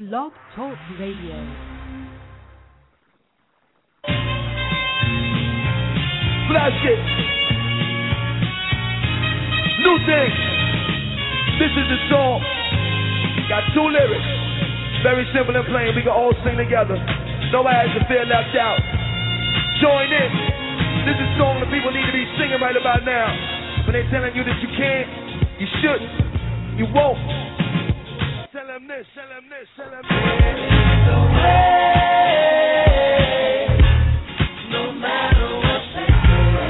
Blog Talk Radio. Flash it. New thing. This is the song. Got two lyrics. Very simple and plain. We can all sing together. Nobody has to feel left out. Join in. This is a song that people need to be singing right about now. When they're telling you that you can't, you shouldn't, you won't. Tell them this, tell them this, tell them this. No way, no matter what they say.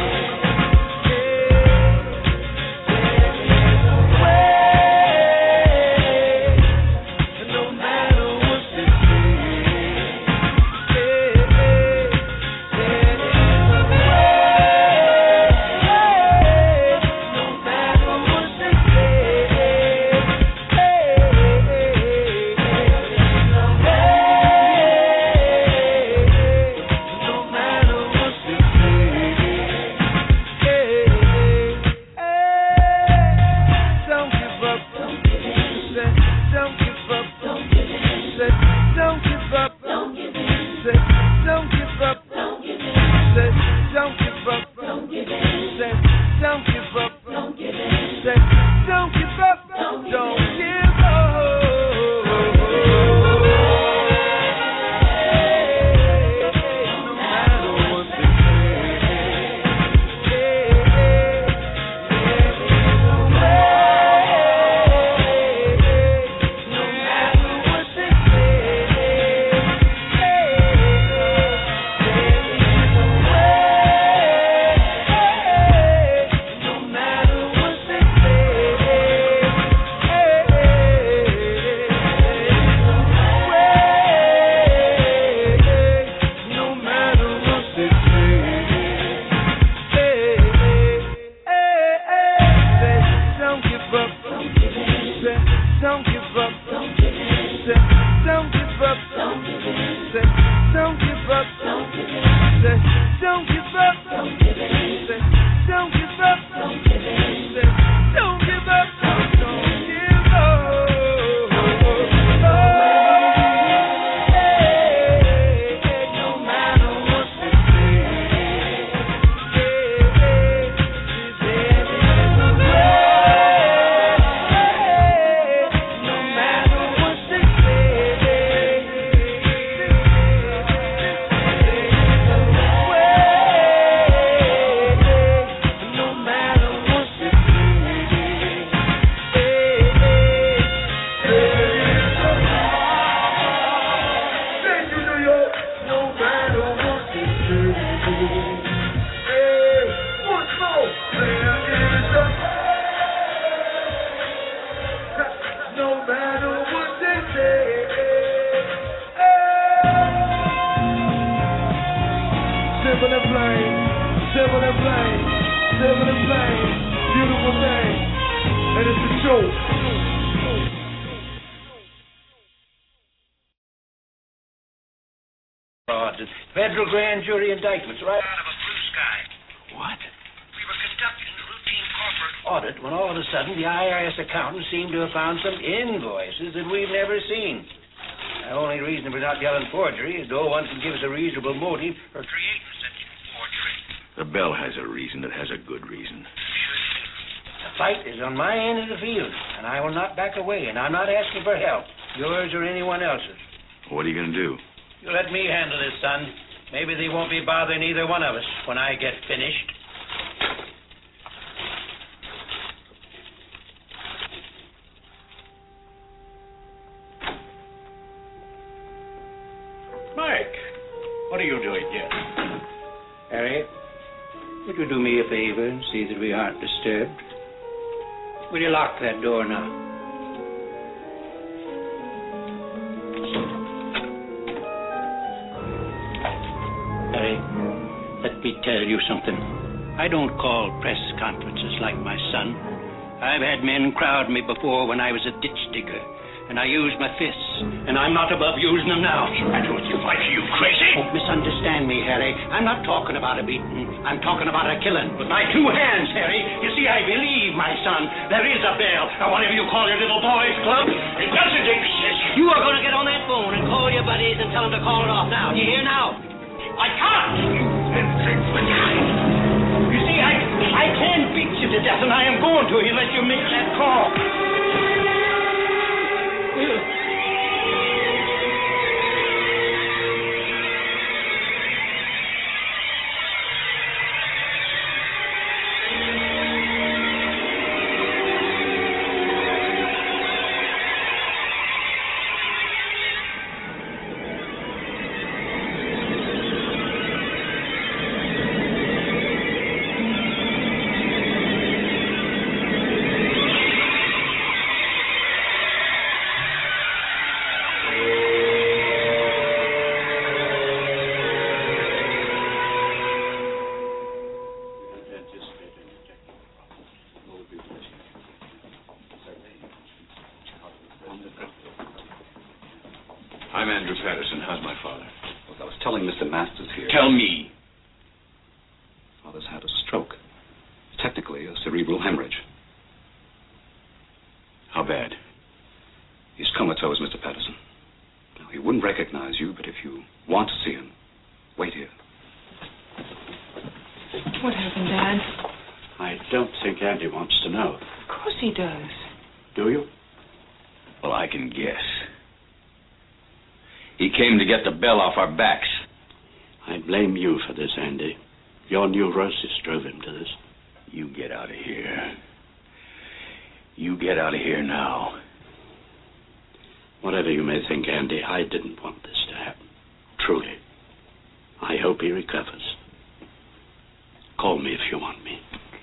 Federal grand jury indictments right out of a blue sky. What? We were conducting a routine corporate audit when all of a sudden the IRS accountants seemed to have found some invoices that we've never seen. The only reason we're not yelling forgery is no one can give us a reasonable motive for creating such forgery. The bell has a reason. It has a good reason. The fight is on my end of the field, and I will not back away, and I'm not asking for help, yours or anyone else's. What are you going to do? You let me handle this, son. Maybe they won't be bothering either one of us when I get finished. Mike, what are you doing here? Harry, would you do me a favor and see that we aren't disturbed? Will you lock that door now? Let me tell you something. I don't call press conferences like my son. I've had men crowd me before when I was a ditch digger, and I used my fists, and I'm not above using them now. Matter with you, Mike? Are you crazy? Don't misunderstand me, Harry. I'm not talking about a beating. I'm talking about a killing. With my two hands, Harry. You see, I believe, my son, there is a bell. Now, whatever you call your little boys' club, it doesn't exist. You are going to get authorities and tell them to call it off now. Do you hear now? I can't! You see, I can beat you to death, and I am going to unless you make that call. I'm Andrew Patterson. How's my father? Look, I was telling Mr. Masters here. Tell me. Father's had a stroke. Technically, a cerebral hemorrhage. How bad? He's comatose, Mr. Patterson. Now, he wouldn't recognize you, but if you want to see him, wait here. What happened, Dad? I don't think Andy wants to know. Of course he does. Do you? Well, I can guess. He came to get the bell off our backs. I blame you for this, Andy. Your neurosis drove him to this. You get out of here. You get out of here now. Whatever you may think, Andy, I didn't want this to happen. Truly. I hope he recovers. Call me if you want me.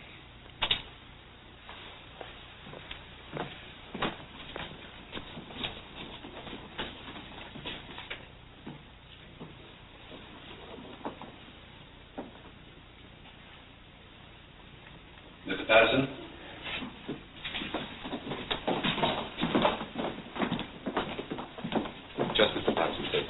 Mr. Patterson? Just Mr. Patterson, please.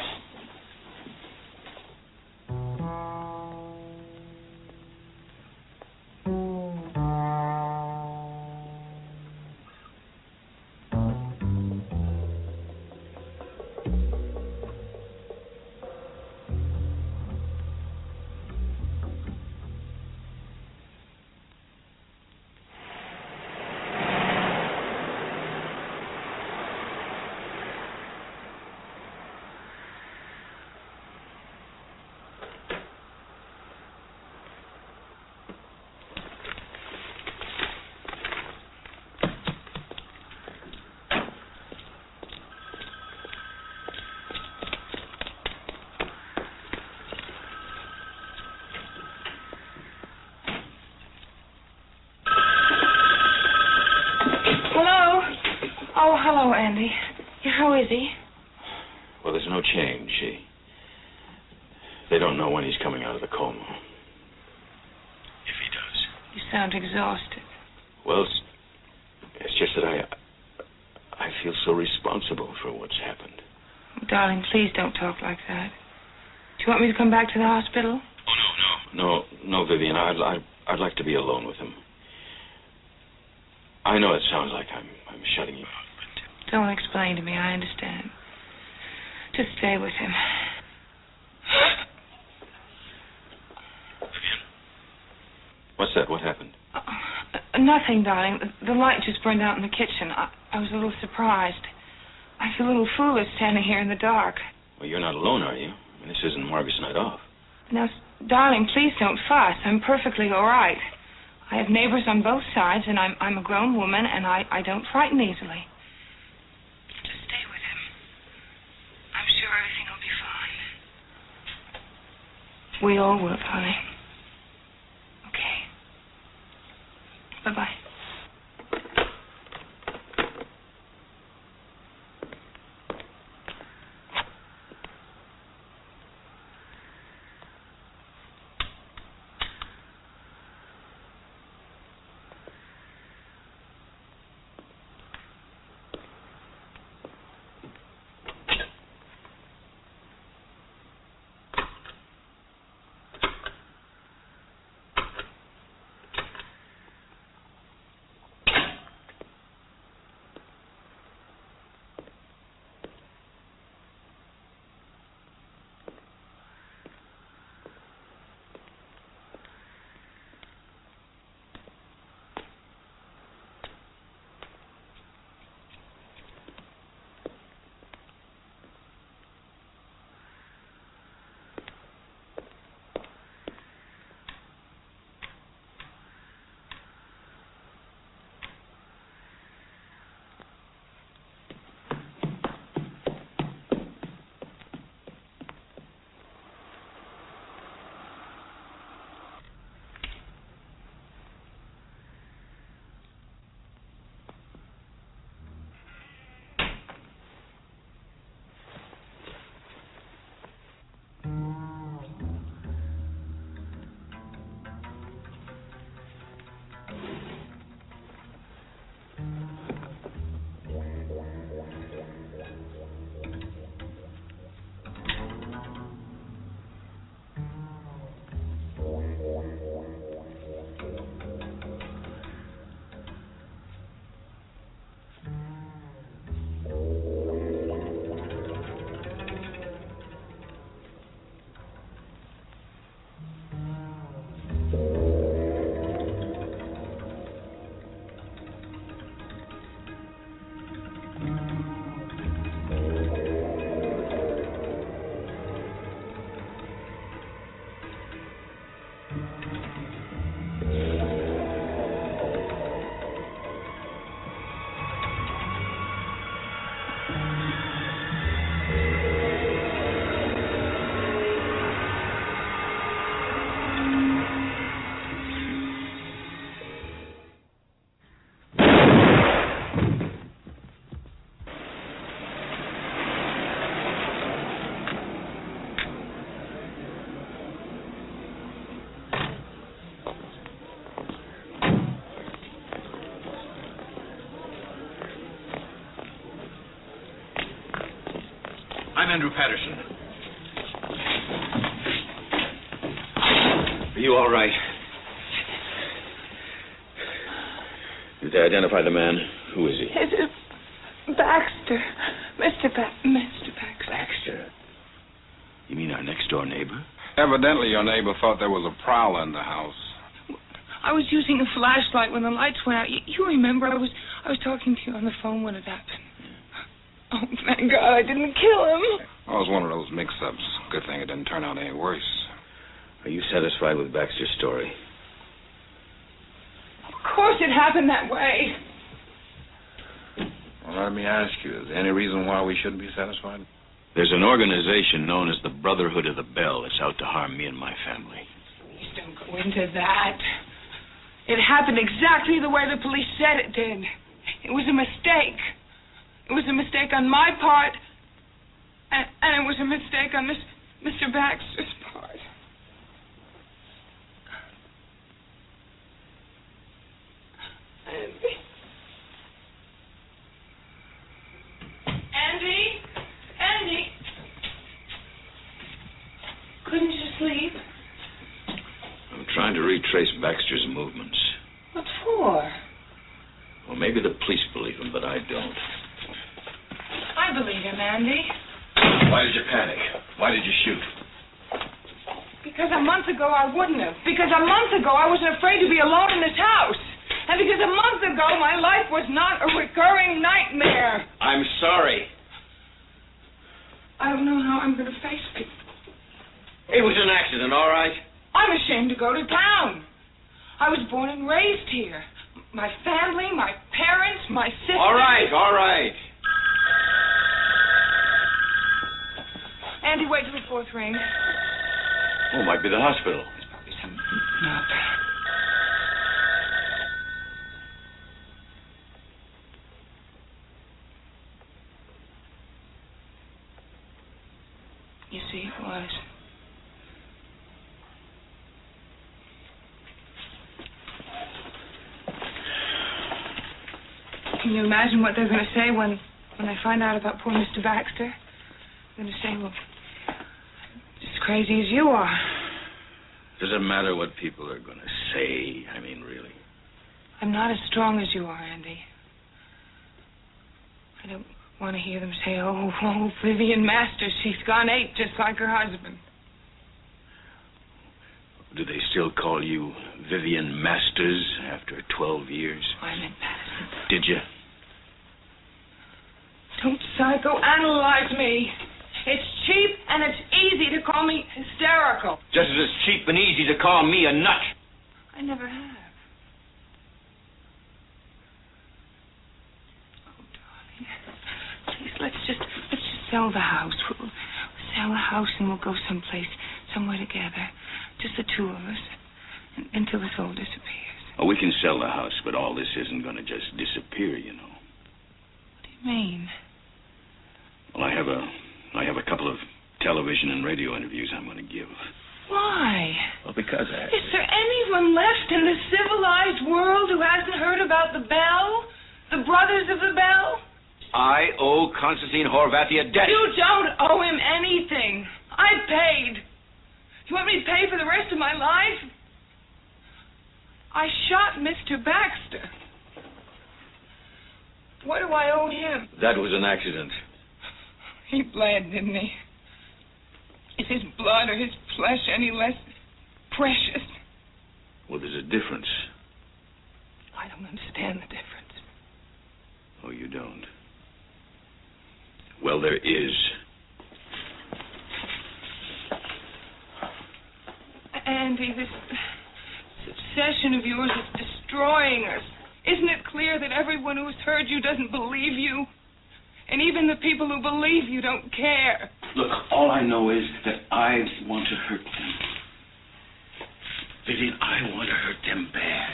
Oh, hello, Andy. Yeah, how is he? Well, there's no change. They don't know when he's coming out of the coma. If he does. You sound exhausted. Well, it's just that I feel so responsible for what's happened. Oh, darling, please don't talk like that. Do you want me to come back to the hospital? Oh, no, Vivian. I'd like to be alone with him. I know it sounds like I'm shutting you out, but... Don't explain to me. I understand. Just stay with him. Vivian? What's that? What happened? Nothing, darling. The light just burned out in the kitchen. I was a little surprised. I feel a little foolish standing here in the dark. Well, you're not alone, are you? I mean, this isn't Margaret's night off. Now, darling, please don't fuss. I'm perfectly all right. I have neighbors on both sides, and I'm a grown woman, and I don't frighten easily. Just stay with him. I'm sure everything will be fine. We all will, honey. Okay. Bye-bye. I'm Andrew Patterson. Are you all right? Did they identify the man? Who is he? It is Baxter. Mr. Baxter. Baxter? You mean our next-door neighbor? Evidently, your neighbor thought there was a prowler in the house. I was using a flashlight when the lights went out. You remember I was talking to you on the phone when it happened. Oh, thank God I didn't kill him. It was one of those mix-ups. Good thing it didn't turn out any worse. Are you satisfied with Baxter's story? Of course it happened that way. Well, let me ask you, is there any reason why we shouldn't be satisfied? There's an organization known as the Brotherhood of the Bell that's out to harm me and my family. Please don't go into that. It happened exactly the way the police said it did. It was a mistake. It was a mistake on my part, and it was a mistake on Mr. Baxter's part. Andy? Couldn't you sleep? I'm trying to retrace Baxter's movements. What for? Well, maybe the police believe him, but I don't. I believe him, Andy. Why did you panic? Why did you shoot? Because a month ago I wouldn't have. Because a month ago I wasn't afraid to be alone in this house. And because a month ago my life was not a recurring nightmare. I'm sorry. I don't know how I'm going to face it. It was an accident, all right? I'm ashamed to go to town. I was born and raised here. My family, my parents, my sister. All right. Andy, wait till the fourth ring. Oh, might be the hospital. There's probably some knock. You see, it was. Can you imagine what they're going to say when I find out about poor Mr. Baxter? They're going to say, well, just as crazy as you are. Does it matter what people are going to say? I mean, really. I'm not as strong as you are, Andy. I don't want to hear them say, oh, Vivian Masters, she's gone ape just like her husband. Do they still call you Vivian Masters after 12 years? I meant Patterson. Did you? Don't psychoanalyze me. It's cheap and it's easy to call me hysterical. Just as it's cheap and easy to call me a nut. I never have. Oh, darling. Please, let's just sell the house. We'll sell the house and we'll go somewhere together. Just the two of us. Until this all disappears. Oh, we can sell the house, but all this isn't going to just disappear, you know. What do you mean? Well, I have a couple of television and radio interviews I'm going to give. Why? Well, because Is there anyone left in the civilized world who hasn't heard about the Bell? The Brothers of the Bell? I owe Constantine Horvath a debt. You don't owe him anything. I paid. You want me to pay for the rest of my life? I shot Mr. Baxter. What do I owe him? That was an accident. He bled, didn't he? Is his blood or his flesh any less precious? Well, there's a difference. I don't understand the difference. Oh, you don't? Well, there is. Andy, this obsession of yours is destroying us. Isn't it clear that everyone who has heard you doesn't believe you? And even the people who believe you don't care. Look, all I know is that I want to hurt them. Vivian, I want to hurt them bad.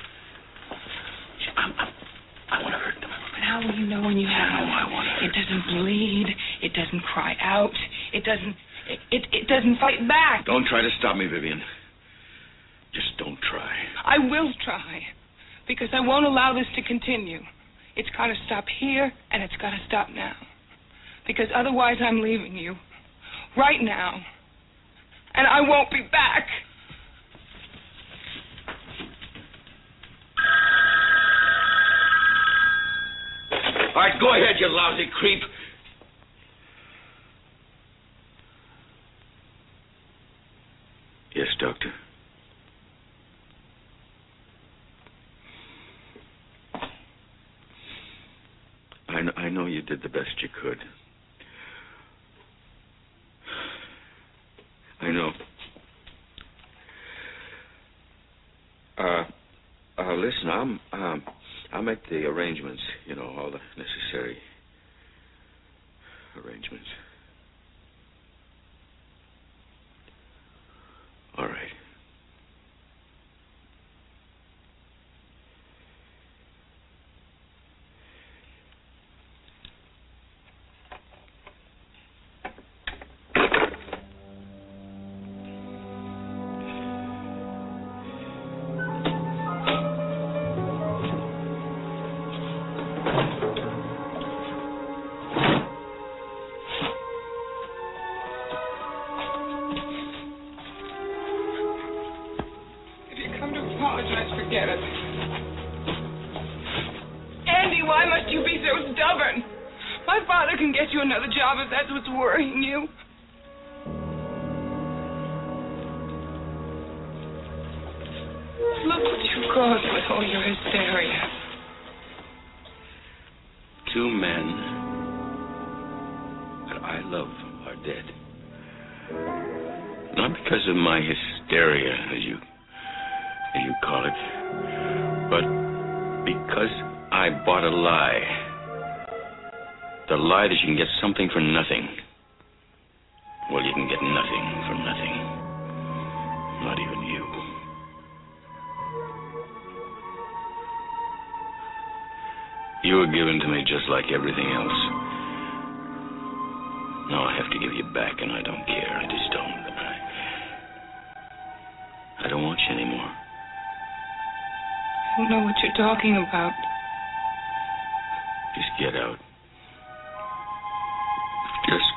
I want to hurt them. But how will you know when you have it? I want to hurt It doesn't bleed. It doesn't cry out. It doesn't fight back. Don't try to stop me, Vivian. Just don't try. I will try. Because I won't allow this to continue. It's got to stop here, and it's got to stop now. Because otherwise I'm leaving you. Right now. And I won't be back. All right, go ahead, you lousy creep. Yes, Doctor. I know you did the best you could. I know. Listen, I'll make the arrangements, all the necessary arrangements. All right. Forget it. Andy, why must you be so stubborn? My father can get you another job if that's what's worrying you. Look what you caused with all your hysteria. 2 men that I love are dead. Not because of my hysteria, as you call it, but because I bought a lie. The lie that you can get something for nothing. Well, you can get nothing for nothing. Not even you. You were given to me just like everything else. Now I have to give you back, and I don't care. I just don't. I don't want you anymore. I don't know what you're talking about. Just get out. Just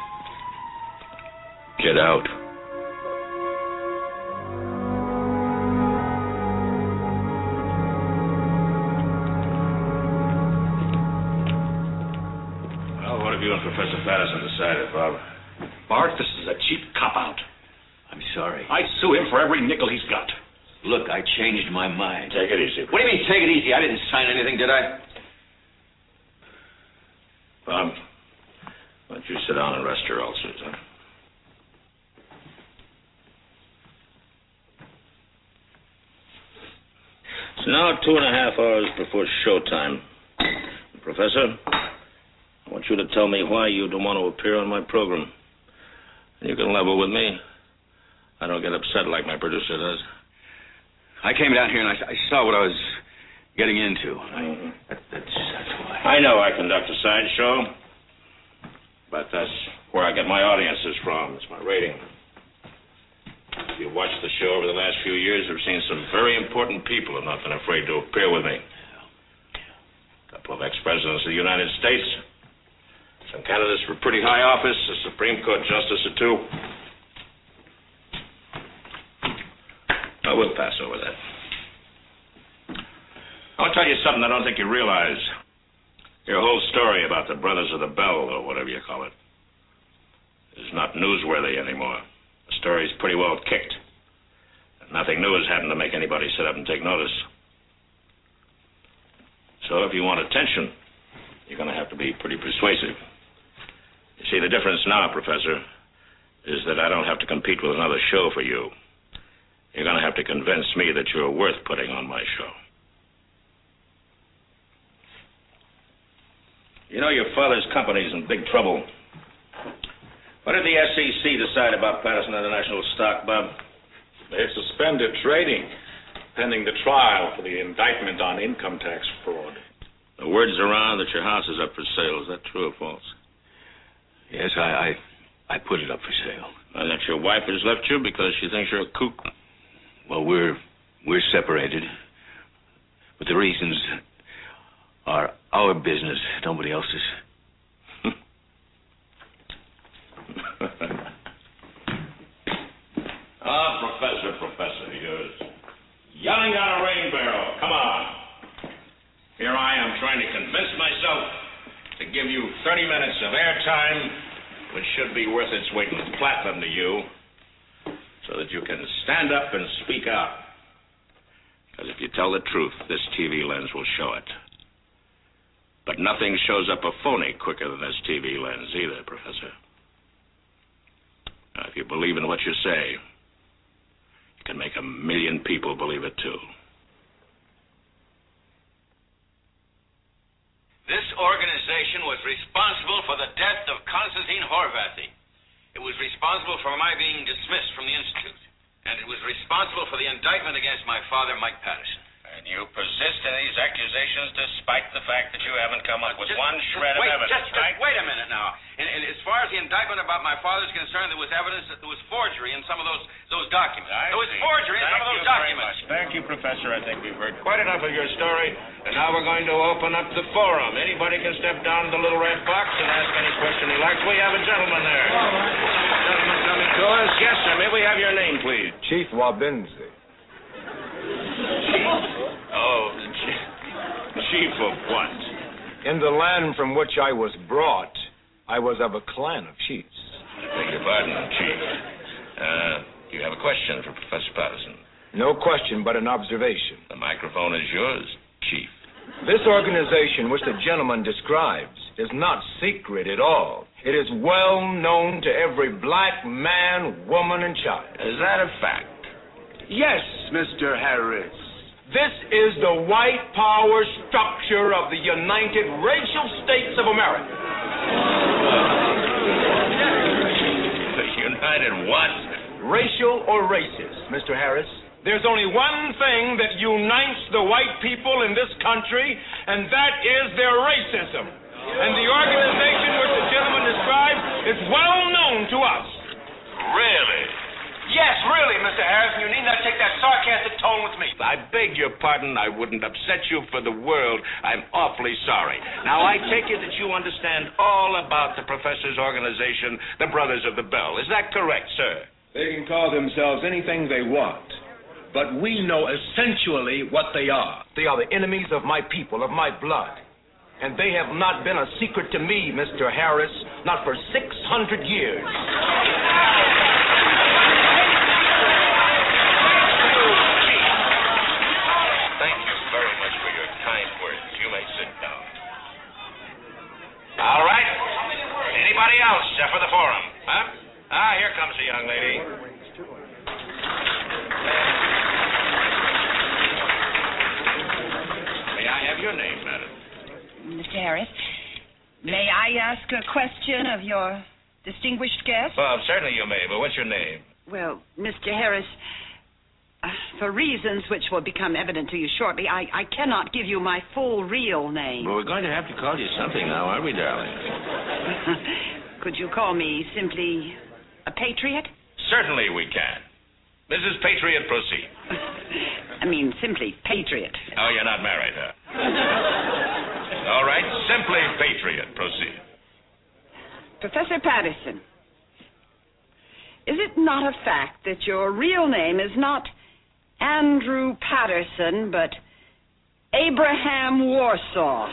get out. Well, what have you and Professor Patterson decided, Bob? Bart, this is a cheap cop-out. I'm sorry. I'd sue him for every nickel he's got. Look, I changed my mind. Take it easy. What do you mean, take it easy? I didn't sign anything, did I? Bob, why don't you sit down and rest your ulcers, huh? It's now 2.5 hours before showtime. Professor, I want you to tell me why you don't want to appear on my program. You can level with me. I don't get upset like my producer does. I came down here and I saw what I was getting into. That's why. I know I conduct a sideshow, but that's where I get my audiences from. It's my rating. If you've watched the show over the last few years, you've seen some very important people who have not been afraid to appear with me. A couple of ex-presidents of the United States, some candidates for pretty high office, a Supreme Court justice or 2. I will pass over that. I'll tell you something I don't think you realize. Your whole story about the Brothers of the Bell, or whatever you call it, is not newsworthy anymore. The story's pretty well kicked. And nothing new has happened to make anybody sit up and take notice. So if you want attention, you're going to have to be pretty persuasive. You see, the difference now, Professor, is that I don't have to compete with another show for you. You're going to have to convince me that you're worth putting on my show. You know, your father's company's in big trouble. What did the SEC decide about Patterson International stock, Bob? They've suspended trading pending the trial for the indictment on income tax fraud. The word's around that your house is up for sale. Is that true or false? Yes, I put it up for sale. And that your wife has left you because she thinks you're a kook? Well, we're separated. But the reasons are our business, nobody else's. Professor. You're yelling down a rain barrel. Come on. Here I am trying to convince myself to give you 30 minutes of airtime, which should be worth its weight in platinum to you, so that you can stand up and speak out. Because if you tell the truth, this TV lens will show it. But nothing shows up a phony quicker than this TV lens either, Professor. Now, if you believe in what you say, you can make 1 million people believe it too. This organization was responsible for the death of Konstantin Horvathy. It was responsible for my being dismissed from the Institute. And it was responsible for the indictment against my father, Mike Patterson. And you persist in these accusations despite the fact that you haven't come up with one shred of evidence, right? Just wait a minute now. And as far as the indictment about my father is concerned, there was evidence that there was forgery in some of those documents. There was forgery in some of those documents. Thank you, Professor. I think we've heard quite enough of your story. And now we're going to open up the forum. Anybody can step down to the little red box and ask any question he likes. We have a gentleman there. Gentleman coming to us. Yes, sir. May we have your name, please? Chief Wabinzi. Oh, chief of what? In the land from which I was brought, I was of a clan of chiefs. I beg your pardon, Chief. You have a question for Professor Patterson? No question, but an observation. The microphone is yours, Chief. This organization which the gentleman describes is not secret at all. It is well known to every black man, woman, and child. Is that a fact? Yes, Mr. Harris. This is the white power structure of the United Racial States of America. The United what? Racial or racist, Mr. Harris? There's only one thing that unites the white people in this country, and that is their racism. And the organization which the gentleman described is well known to us. Really? Yes, really, Mr. Harrison. You need not take that sarcastic tone with me. I beg your pardon. I wouldn't upset you for the world. I'm awfully sorry. Now, I take it that you understand all about the professor's organization, the Brothers of the Bell. Is that correct, sir? They can call themselves anything they want, but we know essentially what they are. They are the enemies of my people, of my blood. And they have not been a secret to me, Mr. Harris, not for 600 years. Thank you very much for your kind words. You may sit down. All right. Anybody else for the forum? Huh? Here comes the young lady. May I have your name, madam? Mr. Harris, may I ask a question of your distinguished guest? Well, certainly you may, but what's your name? Well, Mr. Harris, for reasons which will become evident to you shortly, I cannot give you my full real name. Well, we're going to have to call you something now, aren't we, darling? Could you call me simply a patriot? Certainly we can. Mrs. Patriot, proceed. I mean, simply patriot. Oh, you're not married, huh? All right, simply patriot, proceed. Professor Patterson, is it not a fact that your real name is not Andrew Patterson, but Abraham Warsaw?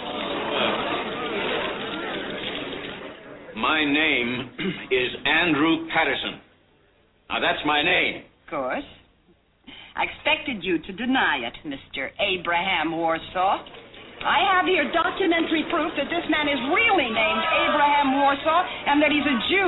My name is Andrew Patterson. Now, that's my name. Of course. I expected you to deny it, Mr. Abraham Warsaw. I have here documentary proof that this man is really named Abraham Warsaw and that he's a Jew.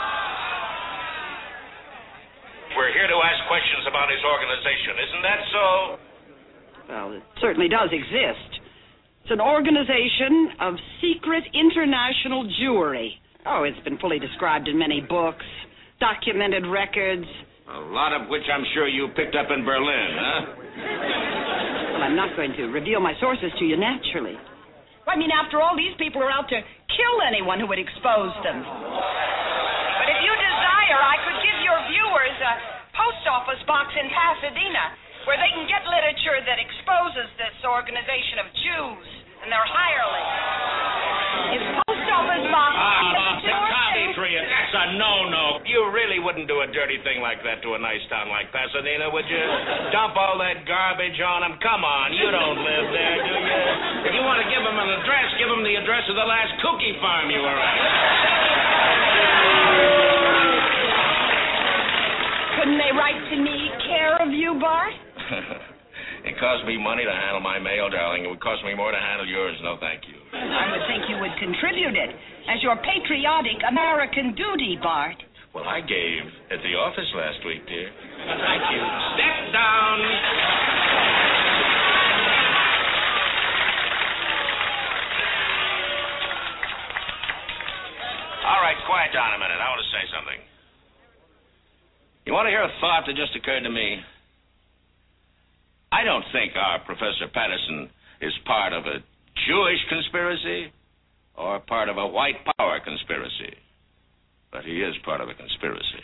We're here to ask questions about his organization. Isn't that so? Well, it certainly does exist. It's an organization of secret international Jewry. Oh, it's been fully described in many books, documented records. A lot of which I'm sure you picked up in Berlin, huh? Well, I'm not going to reveal my sources to you naturally. I mean, after all, these people are out to kill anyone who would expose them. But if you desire, I could give your viewers a post office box in Pasadena where they can get literature that exposes this organization of Jews and their hirelings. His post office box... The Patriot, that's a no-no. You really really wouldn't do a dirty thing like that to a nice town like Pasadena, would you? Dump all that garbage on them? Come on, you don't live there, do you? If you want to give them an address, give them the address of the last cookie farm you were at. Couldn't they write to me, care of you, Bart? It cost me money to handle my mail, darling. It would cost me more to handle yours. No, thank you. I would think you would contribute it as your patriotic American duty, Bart. Well, I gave at the office last week, dear. Thank you. Step down. All right, quiet down a minute. I want to say something. You want to hear a thought that just occurred to me? I don't think our Professor Patterson is part of a Jewish conspiracy or part of a white power conspiracy. But he is part of a conspiracy.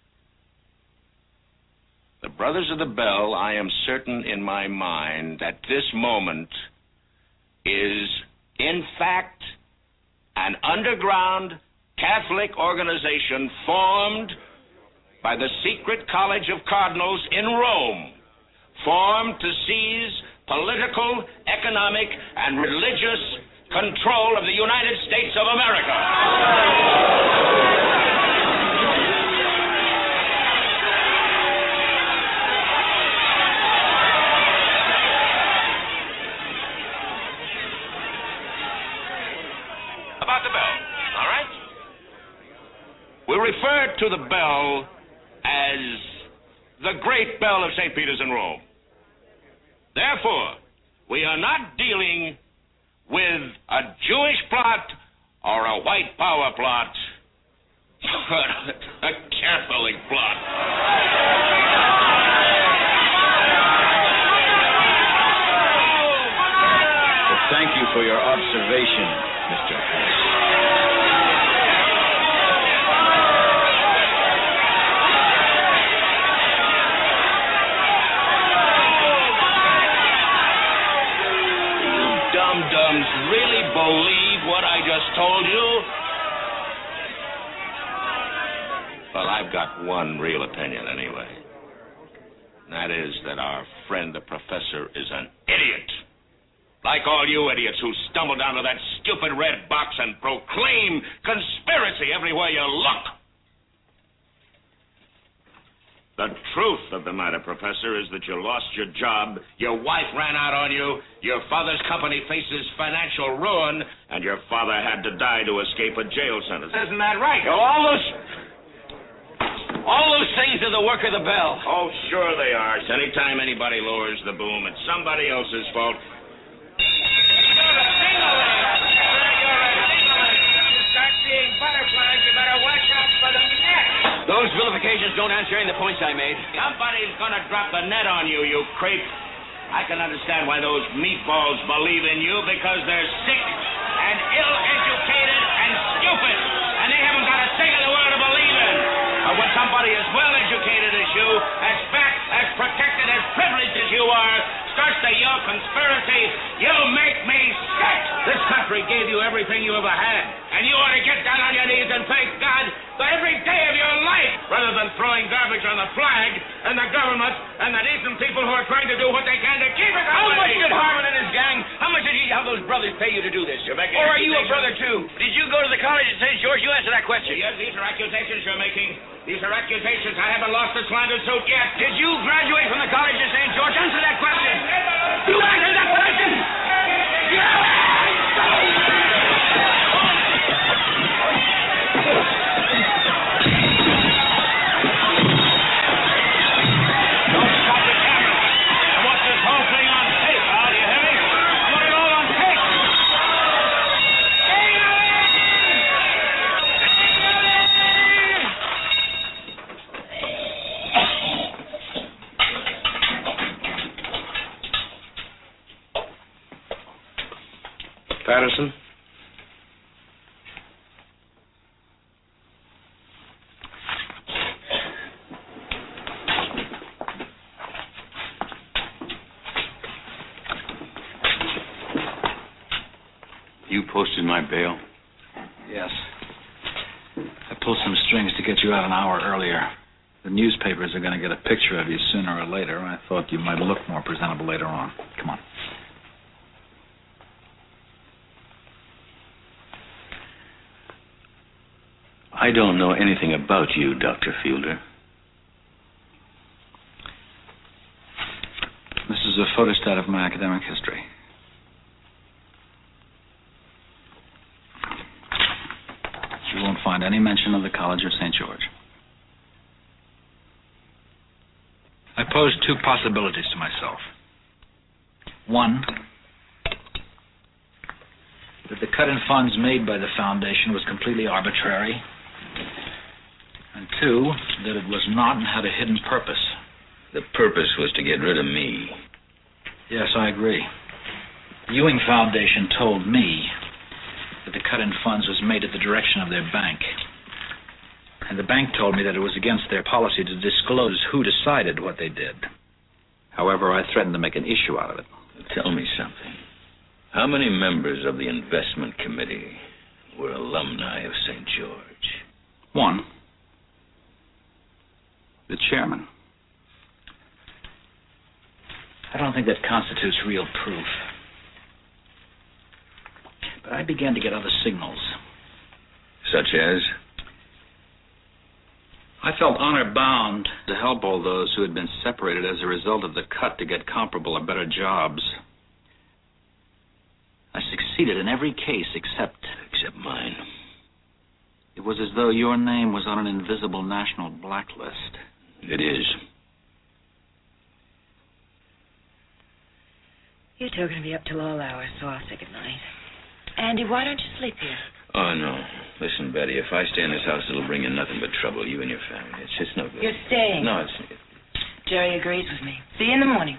The Brothers of the Bell, I am certain in my mind at this moment, is in fact an underground Catholic organization formed by the secret college of cardinals in Rome, formed to seize political, economic, and religious control of the United States of America. About the bell, all right? We refer to the bell as the Great Bell of St. Peter's in Rome. Therefore, we are not dealing with a Jewish plot or a white power plot, but a Catholic plot. Well, thank you for your observation, Mr. Harris. Dum-dums really believe what I just told you? Well, I've got one real opinion anyway. And that is that our friend the professor is an idiot. Like all you idiots who stumble down to that stupid red box and proclaim conspiracy everywhere you look. The truth of the matter, Professor, is that you lost your job, your wife ran out on you, your father's company faces financial ruin, and your father had to die to escape a jail sentence. Isn't that right? All those things are the work of the bell. Oh, sure they are. So anytime anybody lowers the boom, it's somebody else's fault. Those vilifications don't answer any of the points I made. Somebody's gonna drop the net on you, you creep. I can understand why those meatballs believe in you, because they're sick and ill-educated and stupid, and they haven't got a thing in the world to believe in. But when somebody as well-educated as you, as fat, as protected, as privileged as you are, starts to yell conspiracy, you make me sick. This country gave you everything you ever had, and you ought to get down on your knees and thank God for every day of your life, rather than throwing garbage on the flag and the government and the decent people who are trying to do what they can to keep it that How way. much did Harmon and his gang, how much did he have those brothers pay you to do this? You're making Or are you a accusations. brother, too? Did you go to the college at St. George? You answer that question. Yes, these are accusations you're making. These are accusations. I haven't lost the slander suit yet. Did you graduate from the college at St. George? Answer that question. You answer that question. Don't stop the camera. I want this whole thing on tape, Al. Do you hear me? I want it all on tape. Patterson? You posted my bail? Yes. I pull some strings to get you out an hour earlier. The newspapers are going to get a picture of you sooner or later. I thought you might look more presentable later on. Come on. I don't know anything about you, Dr. Fielder. This is a photostat of my academic history. You won't find any mention of the College of St. George. I posed two possibilities to myself. One, that the cut in funds made by the foundation was completely arbitrary. And two, that it was not and had a hidden purpose. The purpose was to get rid of me. Yes, I agree. The Ewing Foundation told me that the cut in funds was made at the direction of their bank. And the bank told me that it was against their policy to disclose who decided what they did. However, I threatened to make an issue out of it. Tell me something. How many members of the investment committee were alumni of St. George? One. The chairman. I don't think that constitutes real proof. But I began to get other signals. Such as? I felt honor-bound to help all those who had been separated as a result of the cut to get comparable or better jobs. I succeeded in every case except mine. It was as though your name was on an invisible national blacklist. It is. You two are going to be up till all hours, so I'll say good night. Andy, why don't you sleep here? Oh, no. Listen, Betty, if I stay in this house, it'll bring you nothing but trouble, you and your family. It's just no good. You're staying. No, it's... Jerry agrees with me. See you in the morning.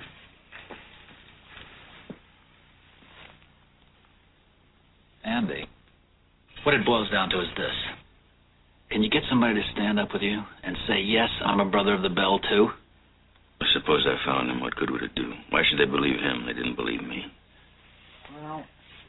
Andy, what it boils down to is this. Can you get somebody to stand up with you and say, yes, I'm a brother of the Bell, too? Suppose I found him. What good would it do? Why should they believe him? They didn't believe me. Well,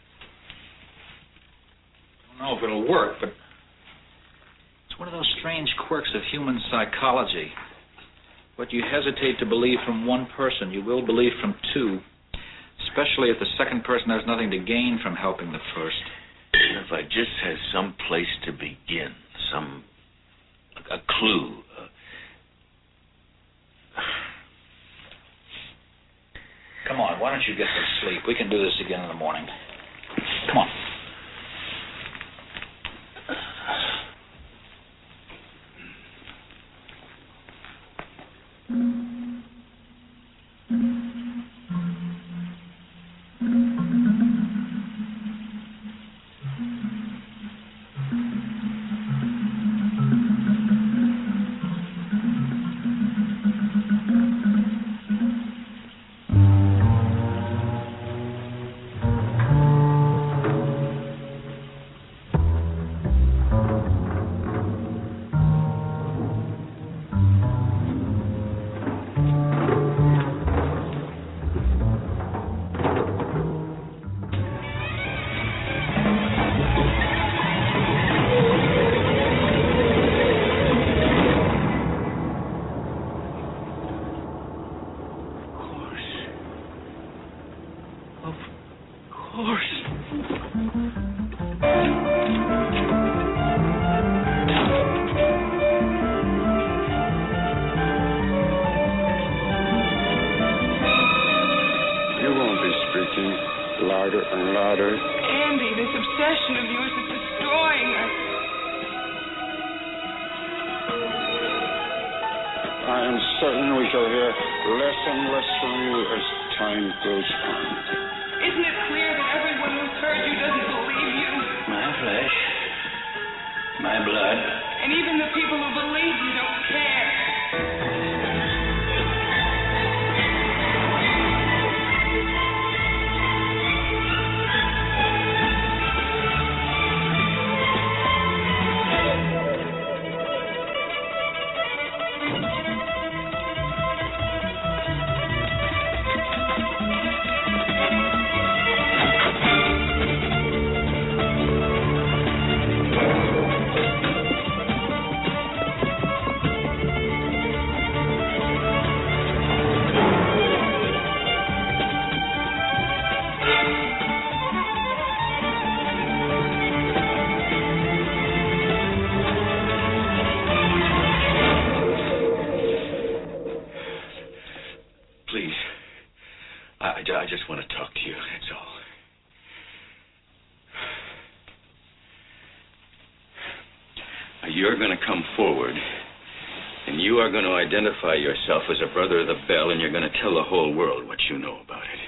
I don't know if it'll work, but it's one of those strange quirks of human psychology. What you hesitate to believe from one person, you will believe from two, especially if the second person has nothing to gain from helping the first. If I just had some place to begin, a clue. Come on, why don't you get some sleep? We can do this again in the morning. Come on. you're going to come forward, and you are going to identify yourself as a brother of the Bell, and you're going to tell the whole world what you know about it.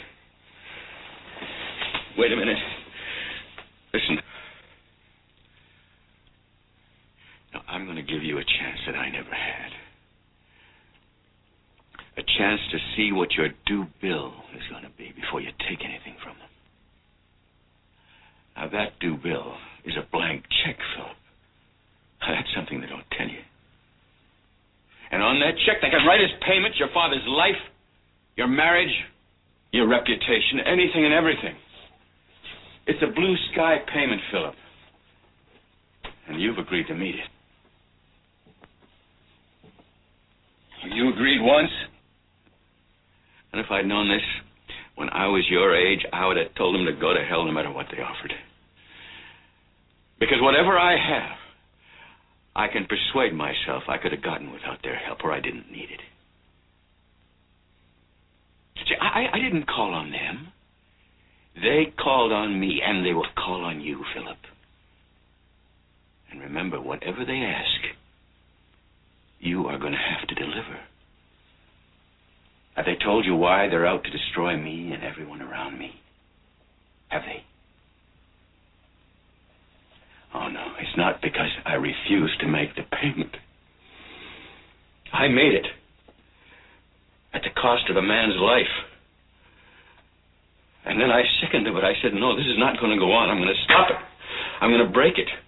Wait a minute. Listen. Now, I'm going to give you a chance that I never had. A chance to see what your due bill is going to be before you take anything from them. Now, that due bill is a blank check, Philip. That's something they don't tell you. And on that check, they can write as payment your father's life, your marriage, your reputation, anything and everything. It's a blue sky payment, Philip. And you've agreed to meet it. You agreed once. And if I'd known this when I was your age, I would have told them to go to hell no matter what they offered. Because whatever I have, I can persuade myself I could have gotten without their help, or I didn't need it. See, I didn't call on them. They called on me, and they will call on you, Philip. And remember, whatever they ask, you are going to have to deliver. Have they told you why they're out to destroy me and everyone around me? Have they? Oh, no, it's not because I refused to make the payment. I made it. At the cost of a man's life. And then I sickened of it. I said, no, this is not going to go on. I'm going to stop it. I'm going to break it.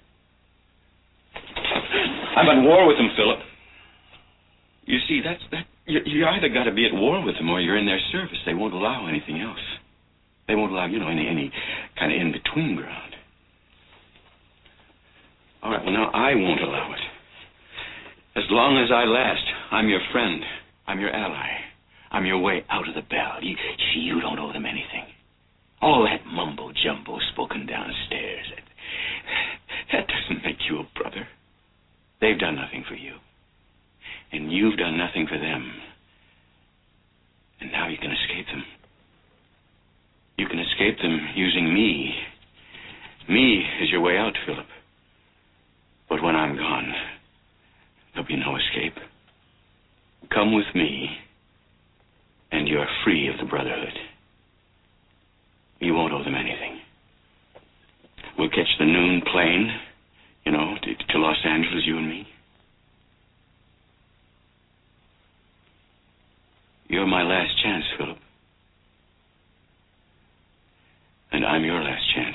I'm at war with them, Philip. You see, you either got to be at war with them or you're in their service. They won't allow anything else. They won't allow, any kind of in-between ground. All right, well, now I won't allow it. As long as I last, I'm your friend. I'm your ally. I'm your way out of the Bell. You don't owe them anything. All that mumbo-jumbo spoken downstairs, that doesn't make you a brother. They've done nothing for you. And you've done nothing for them. And now you can escape them. You can escape them using me. Me is your way out, Philip. But when I'm gone, there'll be no escape. Come with me, and you're free of the Brotherhood. You won't owe them anything. We'll catch the noon plane, to Los Angeles, you and me. You're my last chance, Philip. And I'm your last chance.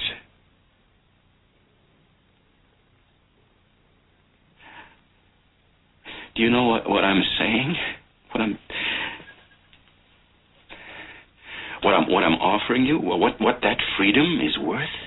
Do you know what I'm saying? What I'm offering you? What that freedom is worth?